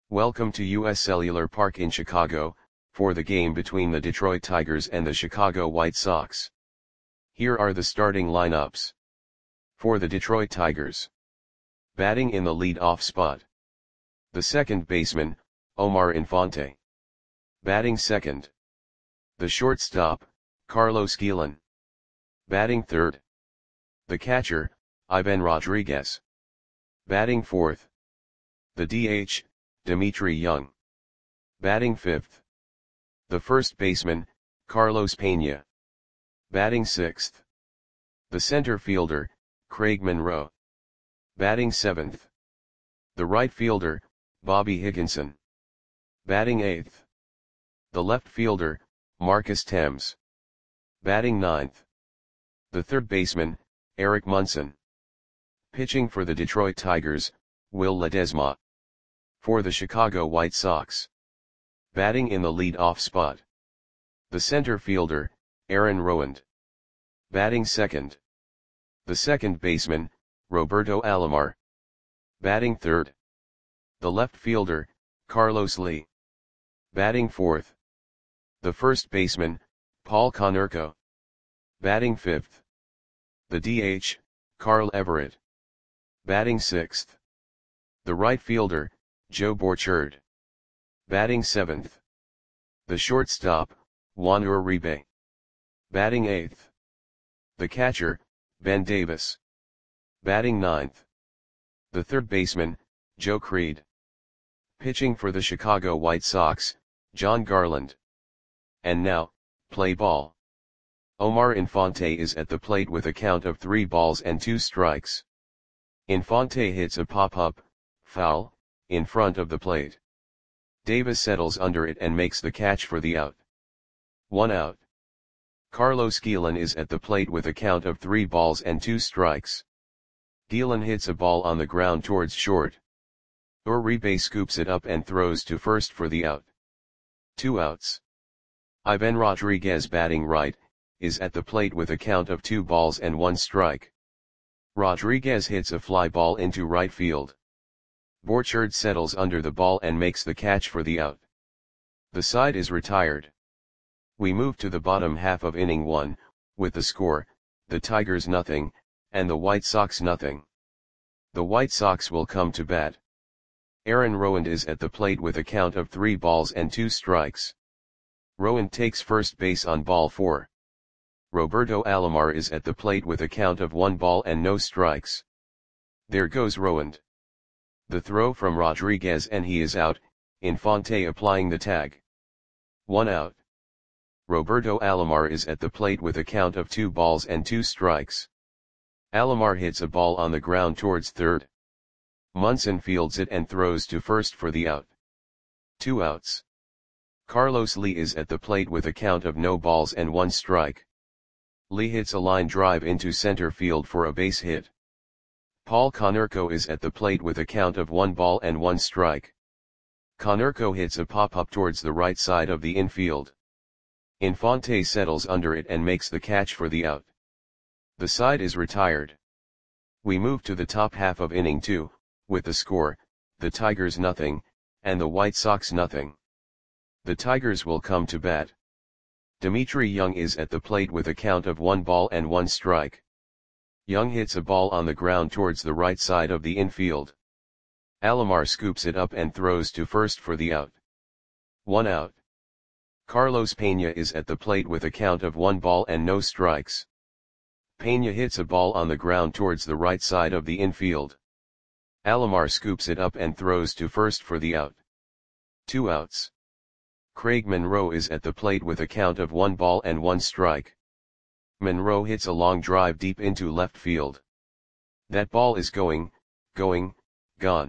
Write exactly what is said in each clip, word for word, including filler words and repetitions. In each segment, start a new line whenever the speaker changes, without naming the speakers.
Welcome to U S Cellular Park in Chicago, for the game between the Detroit Tigers and the Chicago White Sox. Here are the starting lineups. For the Detroit Tigers. Batting in the lead-off spot. The second baseman, Omar Infante. Batting second. The shortstop, Carlos Guillen. Batting third. The catcher, Ivan Rodriguez. Batting fourth. The D H, Dmitry Young. Batting fifth. The first baseman, Carlos Pena. Batting sixth. The center fielder, Craig Monroe. Batting seventh. The right fielder, Bobby Higginson. Batting eighth. The left fielder, Marcus Thames. Batting ninth. The third baseman, Eric Munson. Pitching for the Detroit Tigers, Will Ledesma. For the Chicago White Sox. Batting in the lead-off spot. The center fielder, Aaron Rowand. Batting second. The second baseman, Roberto Alomar. Batting third. The left fielder, Carlos Lee. Batting fourth. The first baseman, Paul Konerko. Batting fifth. The D H, Carl Everett. Batting sixth. The right fielder, Joe Borchard. Batting seventh. The shortstop, Juan Uribe. Batting eighth. The catcher, Ben Davis. Batting ninth. The third baseman, Joe Creed. Pitching for the Chicago White Sox, John Garland. And now, play ball. Omar Infante is at the plate with a count of three balls and two strikes. Infante hits a pop-up, foul, in front of the plate. Davis settles under it and makes the catch for the out. One out. Carlos Guillen is at the plate with a count of three balls and two strikes. Guillen hits a ball on the ground towards short. Uribe scoops it up and throws to first for the out. Two outs. Ivan Rodriguez, batting right, is at the plate with a count of two balls and one strike. Rodriguez hits a fly ball into right field. Borchard settles under the ball and makes the catch for the out. The side is retired. We move to the bottom half of inning one, with the score, the Tigers nothing, and the White Sox nothing. The White Sox will come to bat. Aaron Rowand is at the plate with a count of three balls and two strikes. Rowand takes first base on ball four. Roberto Alomar is at the plate with a count of one ball and no strikes. There goes Rowand. The throw from Rodriguez and he is out, Infante applying the tag. One out. Roberto Alomar is at the plate with a count of two balls and two strikes. Alomar hits a ball on the ground towards third. Munson fields it and throws to first for the out. Two outs. Carlos Lee is at the plate with a count of no balls and one strike. Lee hits a line drive into center field for a base hit. Paul Konerko is at the plate with a count of one ball and one strike. Konerko hits a pop-up towards the right side of the infield. Infante settles under it and makes the catch for the out. The side is retired. We move to the top half of inning two, with the score, the Tigers nothing, and the White Sox nothing. The Tigers will come to bat. Dmitry Young is at the plate with a count of one ball and one strike. Young hits a ball on the ground towards the right side of the infield. Alomar scoops it up and throws to first for the out. One out. Carlos Pena is at the plate with a count of one ball and no strikes. Pena hits a ball on the ground towards the right side of the infield. Alomar scoops it up and throws to first for the out. Two outs. Craig Monroe is at the plate with a count of one ball and one strike. Monroe hits a long drive deep into left field. That ball is going, going, gone.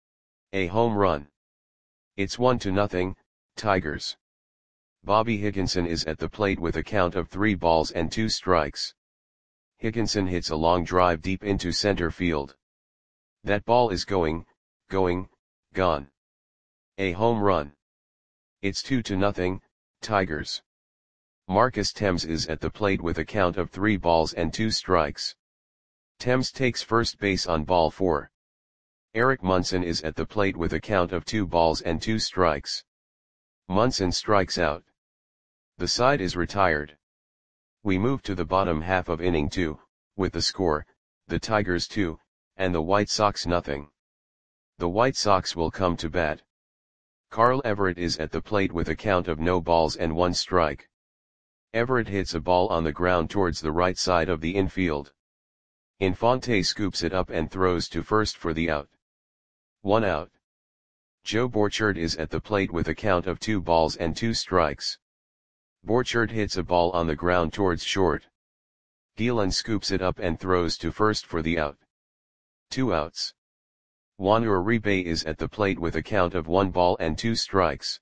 A home run. It's one to nothing, Tigers. Bobby Higginson is at the plate with a count of three balls and two strikes. Higginson hits a long drive deep into center field. That ball is going, going, gone. A home run. It's two to nothing, Tigers. Marcus Thames is at the plate with a count of three balls and two strikes. Thames takes first base on ball four. Eric Munson is at the plate with a count of two balls and two strikes. Munson strikes out. The side is retired. We move to the bottom half of inning two, with the score, the Tigers two, and the White Sox nothing. The White Sox will come to bat. Carl Everett is at the plate with a count of no balls and one strike. Everett hits a ball on the ground towards the right side of the infield. Infante scoops it up and throws to first for the out. One out. Joe Borchard is at the plate with a count of two balls and two strikes. Borchard hits a ball on the ground towards short. Gielan scoops it up and throws to first for the out. Two outs. Juan Uribe is at the plate with a count of one ball and two strikes.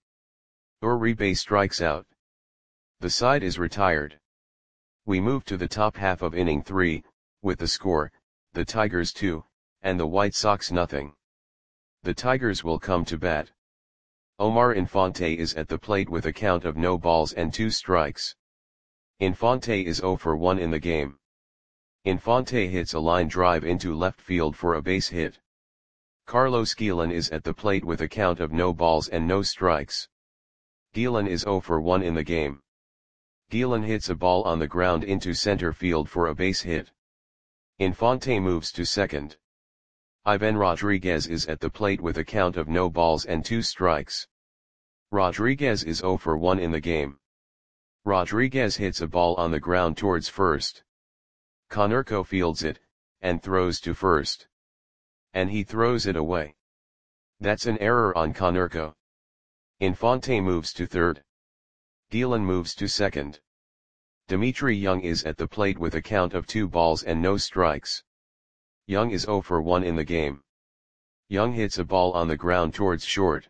Uribe strikes out. The side is retired. We move to the top half of inning three, with the score, the Tigers two, and the White Sox nothing. The Tigers will come to bat. Omar Infante is at the plate with a count of no balls and two strikes. Infante is zero for one in the game. Infante hits a line drive into left field for a base hit. Carlos Gielan is at the plate with a count of no balls and no strikes. Gielan is zero for one in the game. Gielan hits a ball on the ground into center field for a base hit. Infante moves to second. Ivan Rodriguez is at the plate with a count of no balls and two strikes. Rodriguez is zero for one in the game. Rodriguez hits a ball on the ground towards first. Konerko fields it, and throws to first. And he throws it away. That's an error on Konerko. Infante moves to third. Gielan moves to second. Dimitri Young is at the plate with a count of two balls and no strikes. Young is zero for one in the game. Young hits a ball on the ground towards short.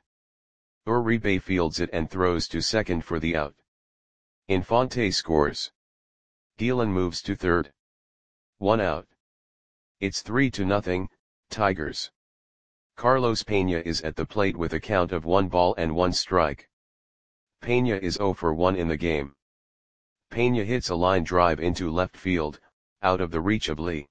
Uribe fields it and throws to second for the out. Infante scores. Gielan moves to third. One out. It's three to nothing, Tigers. Carlos Peña is at the plate with a count of one ball and one strike. Peña is zero for one in the game. Peña hits a line drive into left field, out of the reach of Lee.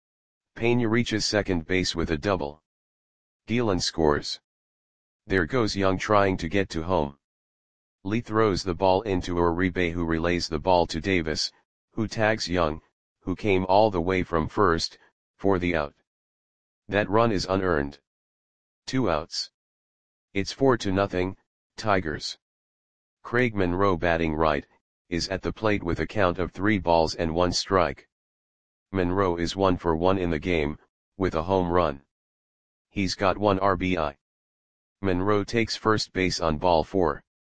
Peña reaches second base with a double. Gielan scores. There goes Young trying to get to home. Lee throws the ball into Uribe, who relays the ball to Davis, who tags Young, who came all the way from first, for the out. That run is unearned. Two outs. It's four to nothing, Tigers. Craig Monroe, batting right, is at the plate with a count of three balls and one strike. Monroe is one for one in the game, with a home run. He's got one R B I. Monroe takes first base on ball four.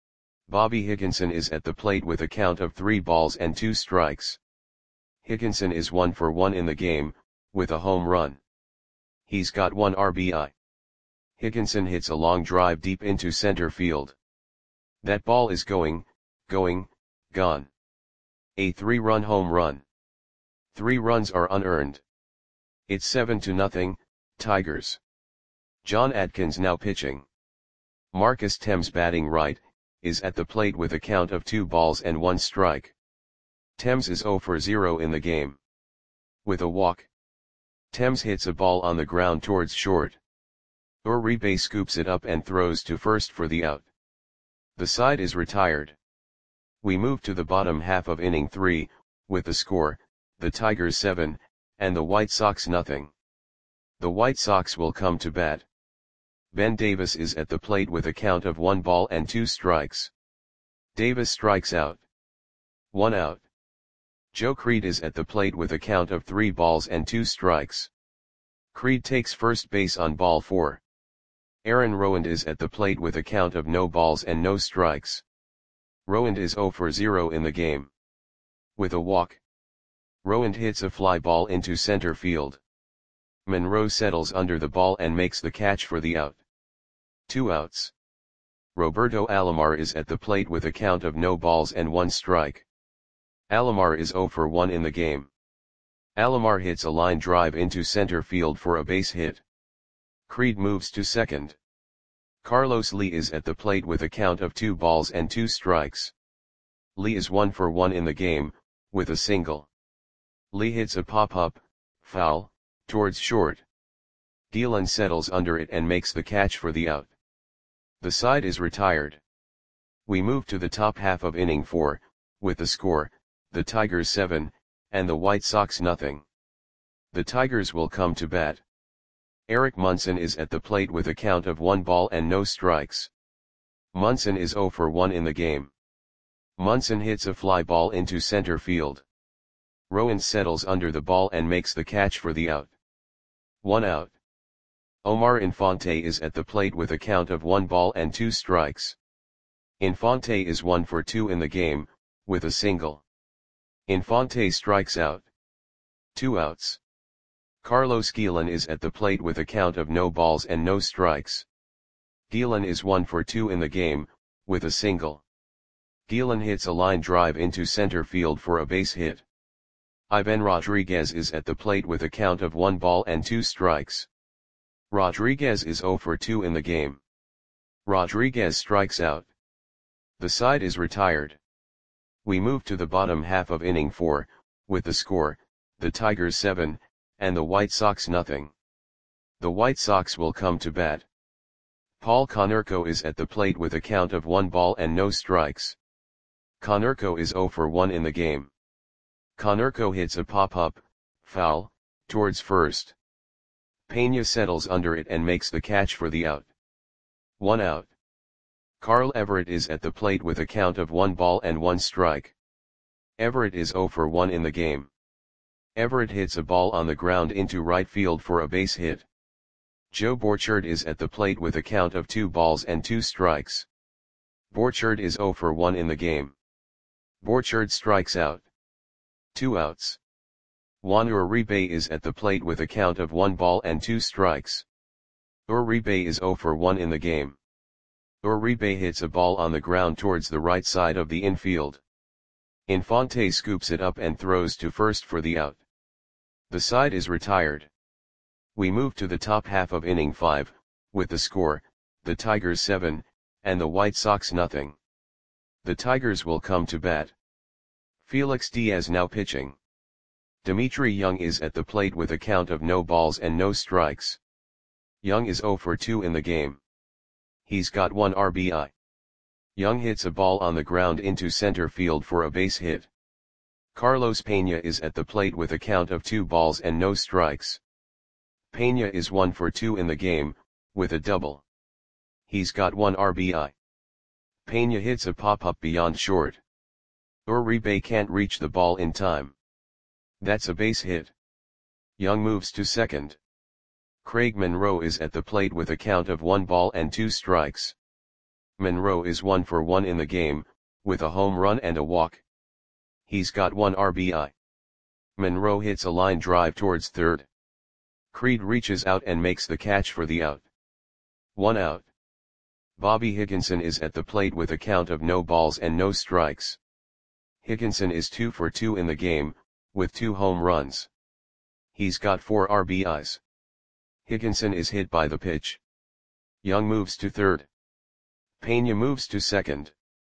Bobby Higginson is at the plate with a count of three balls and two strikes. Higginson is one for one in the game, with a home run. He's got one R B I. Higginson hits a long drive deep into center field. That ball is going, going, gone. A three-run home run. Three runs are unearned. It's seven to nothing, Tigers. John Adkins now pitching. Marcus Thames, batting right, is at the plate with a count of two balls and one strike. Thames is zero for zero in the game. With a walk. Thames hits a ball on the ground towards short. Uribe scoops it up and throws to first for the out. The side is retired. We move to the bottom half of inning three, with the score, the Tigers seven, and the White Sox nothing. The White Sox will come to bat. Ben Davis is at the plate with a count of one ball and two strikes. Davis strikes out. One out. Joe Creed is at the plate with a count of three balls and two strikes. Creed takes first base on ball four. Aaron Rowand is at the plate with a count of no balls and no strikes. Rowand is zero for zero in the game. With a walk. Rowand hits a fly ball into center field. Monroe settles under the ball and makes the catch for the out. Two outs. Roberto Alomar is at the plate with a count of no balls and one strike. Alomar is zero for one in the game. Alomar hits a line drive into center field for a base hit. Creed moves to second. Carlos Lee is at the plate with a count of two balls and two strikes. Lee is one for one in the game, with a single. Lee hits a pop-up, foul, towards short. Gielan settles under it and makes the catch for the out. The side is retired. We move to the top half of inning four, with the score, the Tigers seven, and the White Sox nothing. The Tigers will come to bat. Eric Munson is at the plate with a count of one ball and no strikes. Munson is zero for one in the game. Munson hits a fly ball into center field. Rowan settles under the ball and makes the catch for the out. One out. Omar Infante is at the plate with a count of one ball and two strikes. Infante is one for two in the game, with a single. Infante strikes out. Two outs. Carlos Gielan is at the plate with a count of no balls and no strikes. Gielan is one for two in the game, with a single. Gielan hits a line drive into center field for a base hit. Ivan Rodriguez is at the plate with a count of one ball and two strikes. Rodriguez is zero for two in the game. Rodriguez strikes out. The side is retired. We move to the bottom half of inning four, with the score, the Tigers seven, and the White Sox nothing. The White Sox will come to bat. Paul Konerko is at the plate with a count of one ball and no strikes. Konerko is zero for one in the game. Konerko hits a pop-up, foul, towards first. Peña settles under it and makes the catch for the out. One out. Carl Everett is at the plate with a count of one ball and one strike. Everett is zero for one in the game. Everett hits a ball on the ground into right field for a base hit. Joe Borchard is at the plate with a count of two balls and two strikes. Borchard is zero for one in the game. Borchard strikes out. Two outs. Juan Uribe is at the plate with a count of one ball and two strikes. Uribe is zero for one in the game. Uribe hits a ball on the ground towards the right side of the infield. Infante scoops it up and throws to first for the out. The side is retired. We move to the top half of inning five, with the score, the Tigers seven, and the White Sox nothing. The Tigers will come to bat. Felix Diaz now pitching. Dimitri Young is at the plate with a count of no balls and no strikes. Young is zero for two in the game. He's got one R B I. Young hits a ball on the ground into center field for a base hit. Carlos Peña is at the plate with a count of two balls and no strikes. Peña is one for two in the game, with a double. He's got one R B I. Peña hits a pop-up beyond short. Uribe can't reach the ball in time. That's a base hit. Young moves to second. Craig Monroe is at the plate with a count of one ball and two strikes. Monroe is one for one in the game, with a home run and a walk. He's got one R B I. Monroe hits a line drive towards third. Creed reaches out and makes the catch for the out. One out. Bobby Higginson is at the plate with a count of no balls and no strikes. Higginson is two for two in the game, with two home runs. He's got four R B Is. Higginson is hit by the pitch. Young moves to third. Peña moves to second.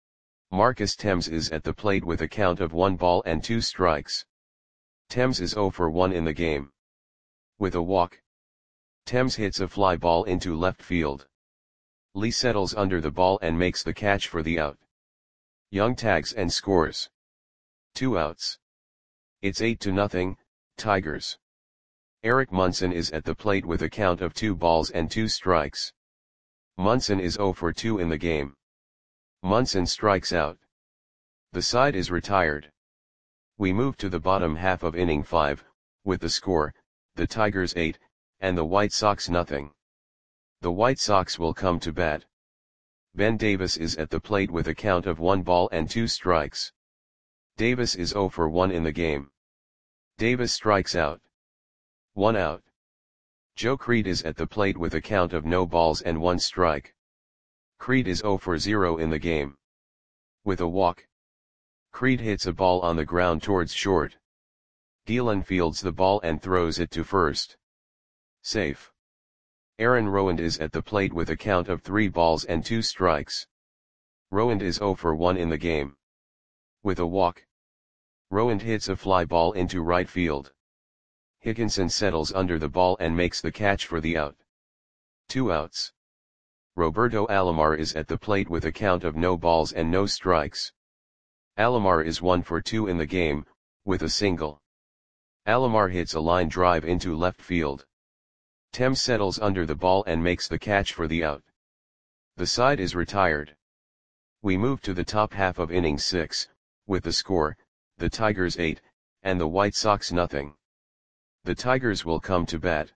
Marcus Thames is at the plate with a count of one ball and two strikes. Thames is zero for one in the game. With a walk. Thames hits a fly ball into left field. Lee settles under the ball and makes the catch for the out. Young tags and scores. Two outs. It's eight to nothing, Tigers. Eric Munson is at the plate with a count of two balls and two strikes. Munson is zero for two in the game. Munson strikes out. The side is retired. We move to the bottom half of inning five, with the score, the Tigers eight, and the White Sox nothing. The White Sox will come to bat. Ben Davis is at the plate with a count of one ball and two strikes. Davis is zero for one in the game. Davis strikes out. One out. Joe Creed is at the plate with a count of no balls and one strike. Creed is zero for zero in the game. With a walk. Creed hits a ball on the ground towards short. Gielan fields the ball and throws it to first. Safe. Aaron Rowand is at the plate with a count of three balls and two strikes. Rowand is zero for one in the game. With a walk. Rowand hits a fly ball into right field. Higginson settles under the ball and makes the catch for the out. Two outs. Roberto Alomar is at the plate with a count of no balls and no strikes. Alomar is one for two in the game, with a single. Alomar hits a line drive into left field. Thames settles under the ball and makes the catch for the out. The side is retired. We move to the top half of inning six, with the score, the Tigers eight, and the White Sox nothing. The Tigers will come to bat.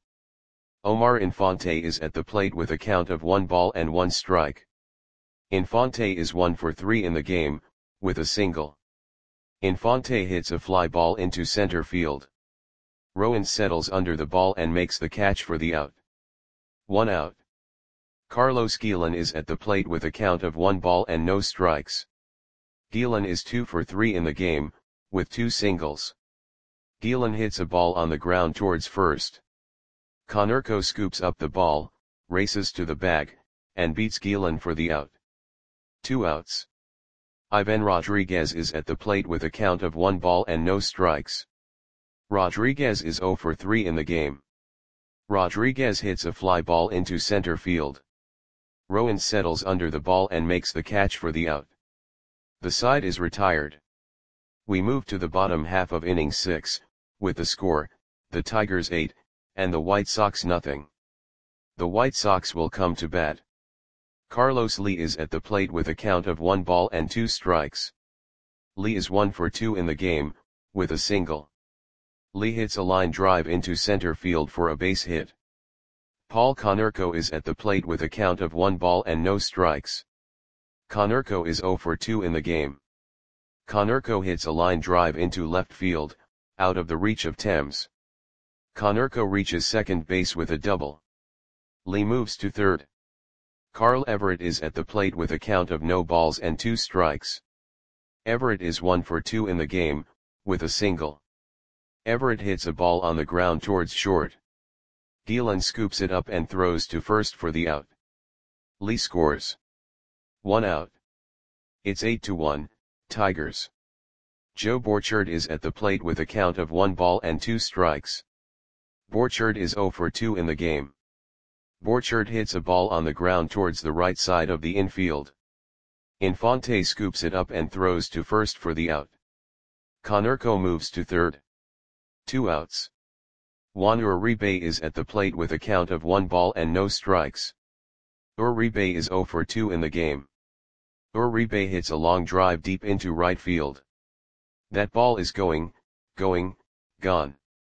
Omar Infante is at the plate with a count of one ball and one strike. Infante is one for three in the game, with a single. Infante hits a fly ball into center field. Rowan settles under the ball and makes the catch for the out. One out. Carlos Guillen is at the plate with a count of one ball and no strikes. Guillen is two for three in the game, with two singles. Guillen hits a ball on the ground towards first. Konerko scoops up the ball, races to the bag, and beats Guillen for the out. Two outs. Ivan Rodriguez is at the plate with a count of one ball and no strikes. Rodriguez is zero for three in the game. Rodriguez hits a fly ball into center field. Rowan settles under the ball and makes the catch for the out. The side is retired. We move to the bottom half of inning six, with the score, the Tigers eight, and the White Sox nothing. The White Sox will come to bat. Carlos Lee is at the plate with a count of one ball and two strikes. Lee is one for two in the game, with a single. Lee hits a line drive into center field for a base hit. Paul Konerko is at the plate with a count of one ball and no strikes. Konerko is zero for two in the game. Konerko hits a line drive into left field, out of the reach of Thames. Konerko reaches second base with a double. Lee moves to third. Carl Everett is at the plate with a count of no balls and two strikes. Everett is one for two in the game, with a single. Everett hits a ball on the ground towards short. Guillen scoops it up and throws to first for the out. Lee scores. One out. It's eight to one, Tigers. Joe Borchard is at the plate with a count of one ball and two strikes. Borchard is zero for two in the game. Borchard hits a ball on the ground towards the right side of the infield. Infante scoops it up and throws to first for the out. Konerko moves to third. Two outs. Juan Uribe is at the plate with a count of one ball and no strikes. Uribe is zero for two in the game. Uribe hits a long drive deep into right field. That ball is going, going, gone.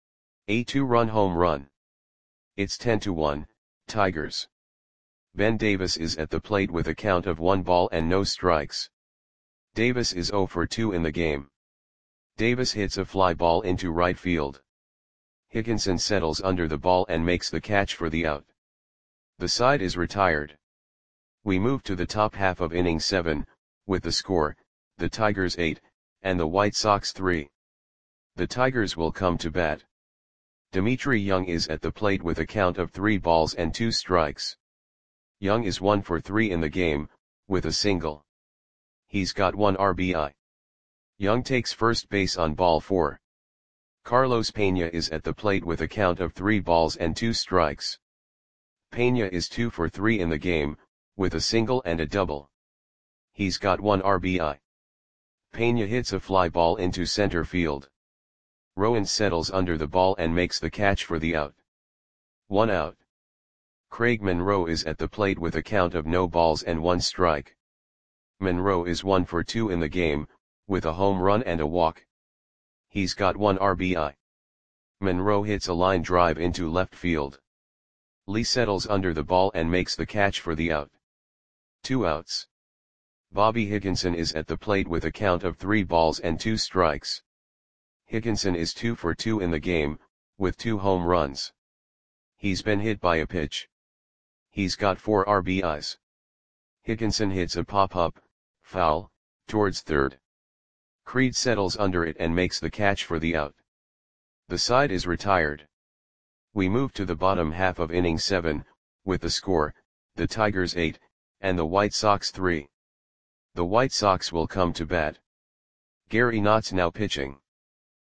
A two-run home run. It's ten to one, Tigers. Ben Davis is at the plate with a count of one ball and no strikes. Davis is zero for two in the game. Davis hits a fly ball into right field. Higginson settles under the ball and makes the catch for the out. The side is retired. We move to the top half of inning seven, with the score, the Tigers eight, and the White Sox three. The Tigers will come to bat. Dimitri Young is at the plate with a count of three balls and two strikes. Young is one for three in the game, with a single. He's got one R B I. Young takes first base on ball four. Carlos Peña is at the plate with a count of three balls and two strikes. Peña is two for three in the game, with a single and a double. He's got one R B I. Peña hits a fly ball into center field. Rowan settles under the ball and makes the catch for the out. One out. Craig Monroe is at the plate with a count of no balls and one strike. Monroe is one for two in the game, with a home run and a walk. He's got one R B I. Monroe hits a line drive into left field. Lee settles under the ball and makes the catch for the out. Two outs. Bobby Higginson is at the plate with a count of three balls and two strikes. Higginson is two for two in the game, with two home runs. He's been hit by a pitch. He's got four R B Is. Higginson hits a pop-up, foul, towards third. Creed settles under it and makes the catch for the out. The side is retired. We move to the bottom half of inning seven, with the score, the Tigers eight, and the White Sox three. The White Sox will come to bat. Gary Knott's now pitching.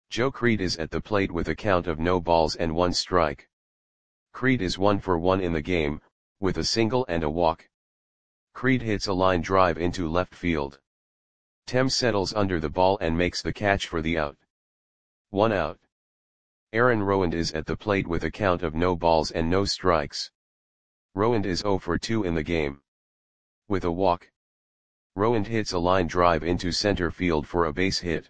Joe Creed is at the plate with a count of no balls and one strike. Creed is one for one in the game, with a single and a walk. Creed hits a line drive into left field. Thames settles under the ball and makes the catch for the out. One out. Aaron Rowand is at the plate with a count of no balls and no strikes. Rowand is zero for two in the game. With a walk. Rowand hits a line drive into center field for a base hit.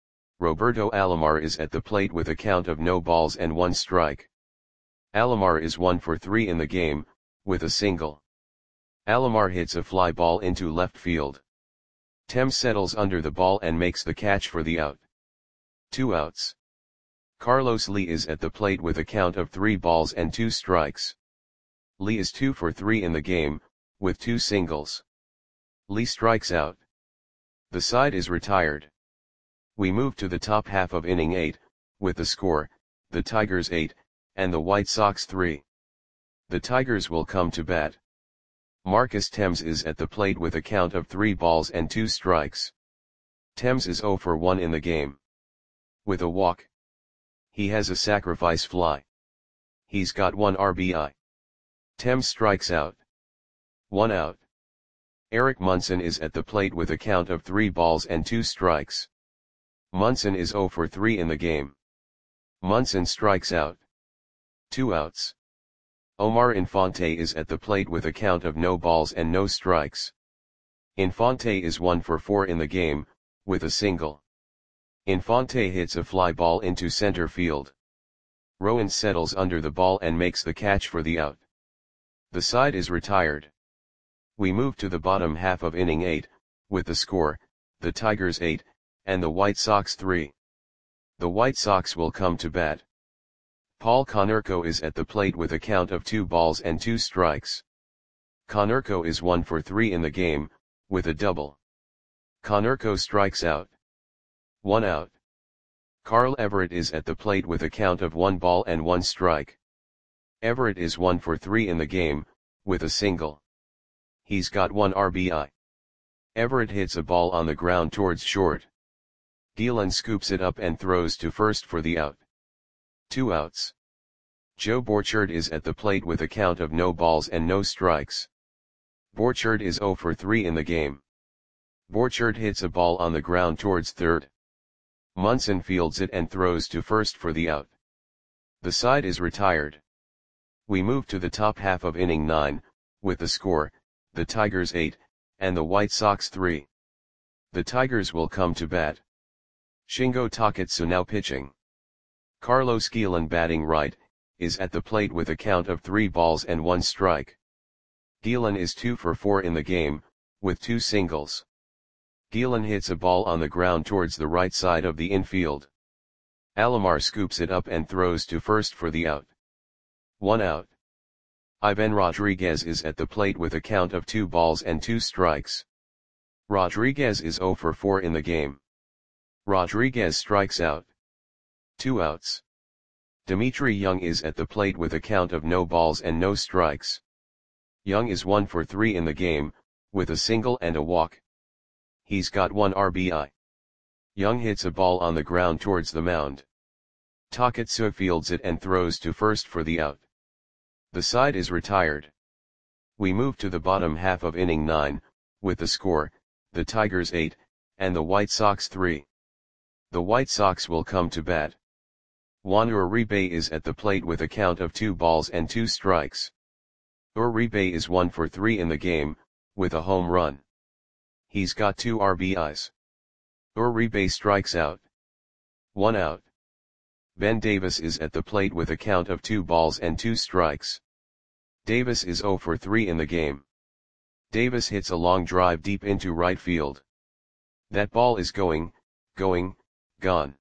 Roberto Alomar is at the plate with a count of no balls and one strike. Alomar is one for three in the game, with a single. Alomar hits a fly ball into left field. Thames settles under the ball and makes the catch for the out. Two outs. Carlos Lee is at the plate with a count of three balls and two strikes. Lee is two for three in the game, with two singles. Lee strikes out. The side is retired. We move to the top half of inning eight, with the score, the Tigers eight, and the White Sox three. The Tigers will come to bat. Marcus Thames is at the plate with a count of three balls and two strikes. Thames is zero for one in the game. With a walk. He has a sacrifice fly. He's got one R B I. Thames strikes out. One out. Eric Munson is at the plate with a count of three balls and two strikes. Munson is zero for three in the game. Munson strikes out. Two outs. Omar Infante is at the plate with a count of no balls and no strikes. Infante is one for four in the game, with a single. Infante hits a fly ball into center field. Rowand settles under the ball and makes the catch for the out. The side is retired. We move to the bottom half of inning eight, with the score, the Tigers eight, and the White Sox three. The White Sox will come to bat. Paul Konerko is at the plate with a count of two balls and two strikes. Konerko is one for three in the game, with a double. Konerko strikes out. One out. Carl Everett is at the plate with a count of one ball and one strike. Everett is one for three in the game, with a single. He's got one R B I. Everett hits a ball on the ground towards short. Gielan scoops it up and throws to first for the out. Two outs. Joe Borchard is at the plate with a count of no balls and no strikes. Borchard is zero for three in the game. Borchard hits a ball on the ground towards third. Munson fields it and throws to first for the out. The side is retired. We move to the top half of inning nine, with the score, the Tigers eight, and the White Sox three. The Tigers will come to bat. Shingo Takatsu now pitching. Carlos Gielan batting right, is at the plate with a count of three balls and one strike. Gielan is two for four in the game, with two singles. Gielan hits a ball on the ground towards the right side of the infield. Alomar scoops it up and throws to first for the out. One out. Ivan Rodriguez is at the plate with a count of two balls and two strikes. Rodriguez is zero for four in the game. Rodriguez strikes out. Two outs. Dimitri Young is at the plate with a count of no balls and no strikes. Young is one for three in the game, with a single and a walk. He's got one R B I. Young hits a ball on the ground towards the mound. Takatsu fields it and throws to first for the out. The side is retired. We move to the bottom half of inning nine, with the score, the Tigers eight, and the White Sox three. The White Sox will come to bat. Juan Uribe is at the plate with a count of two balls and two strikes. Uribe is one for three in the game, with a home run. He's got two R B Is. Uribe strikes out. One out. Ben Davis is at the plate with a count of two balls and two strikes. Davis is zero for three in the game. Davis hits a long drive deep into right field. That ball is going, going, gone.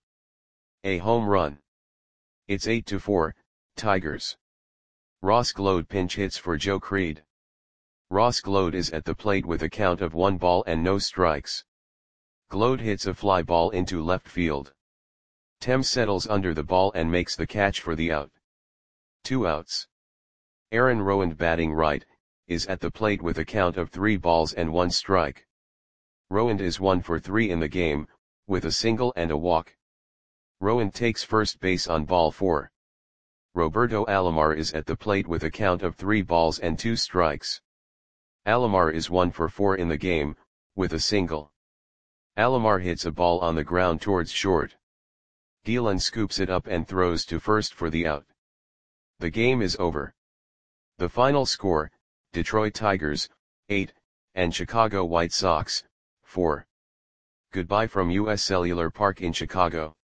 A home run. It's eight to four, Tigers. Ross Glode pinch hits for Joe Creed. Ross Glode is at the plate with a count of one ball and no strikes. Glode hits a fly ball into left field. Thames settles under the ball and makes the catch for the out. Two outs. Aaron Rowand batting right, is at the plate with a count of three balls and one strike. Rowand is one for three in the game, with a single and a walk. Rowan takes first base on ball four. Roberto Alomar is at the plate with a count of three balls and two strikes. Alomar is one for four in the game, with a single. Alomar hits a ball on the ground towards short. Gielan scoops it up and throws to first for the out. The game is over. The final score, Detroit Tigers, eight, and Chicago White Sox, four. Goodbye from U S Cellular Park in Chicago.